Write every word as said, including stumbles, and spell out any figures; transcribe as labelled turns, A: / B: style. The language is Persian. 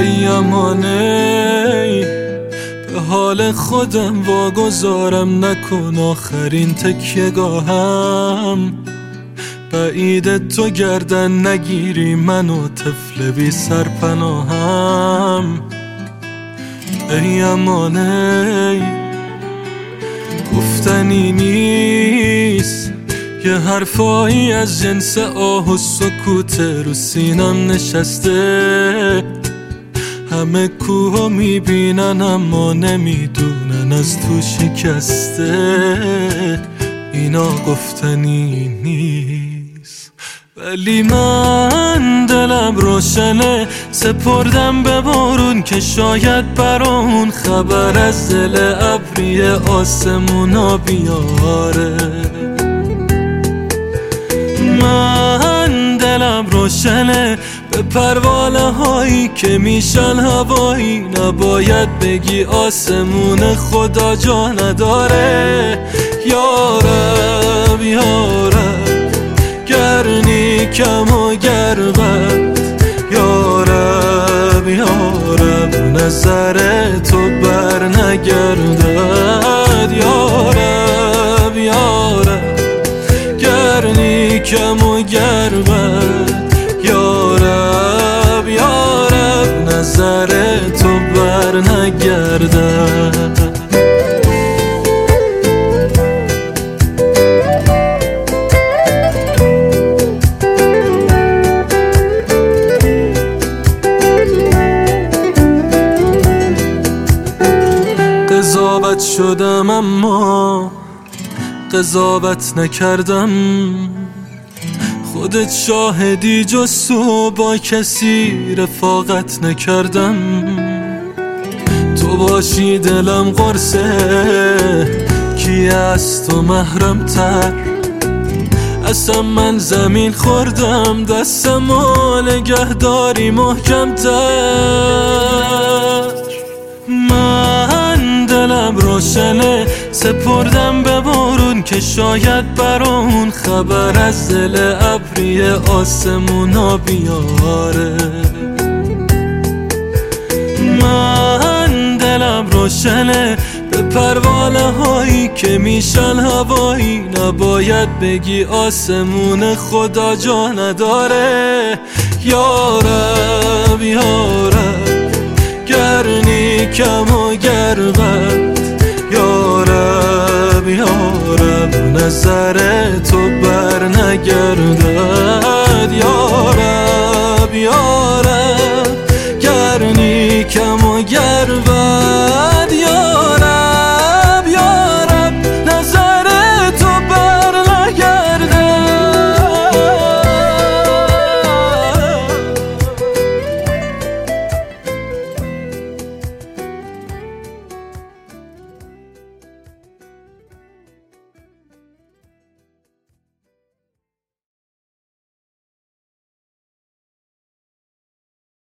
A: ای امانه به حال خودم واگذارم، نکن آخرین تکیه‌گاهم. بعید تو گردن نگیری منو طفل بی سرپناهم. ای امانه گفتنی نیست، یه حرفایی از جنس آه و سکوت رو سینم نشسته. همه کوها میبینن اما نمیدونن از تو شکسته. اینا گفتنی نیست ولی من دلم روشنه، سپردم به بارون که شاید برامون خبر از دل ابری آسمونا بیاره. من دلم روشنه به پرواله هایی که میشن هوایی، نباید بگی آسمون خدا جا نداره. یارب یارب گرنی کم و گربت، یارب یارب نظر تو بر نگردد. یارب یارب گرنی کم و گربت، یارب یارب نظر تو بر نگردد. قضاوت شدم اما قضاوت نکردم، خودت شاهدی جز تو با کسی رفاقت نکردم. تو باشی دلم قرصه، کی از تو محرم تر؟ اصلا من زمین خوردم دستم و نگهداری محکم تر. من دلم روشنه سپردم به بارون که شاید برامون خبر از دل ابری آسمونا بیاره. من دلم روشنه به پرواله هایی که میشن هوایی، نباید بگی آسمون خدا جا نداره. یارب یارب گرنی کم و گربت، یارب یارب نظر تو بر نگردد.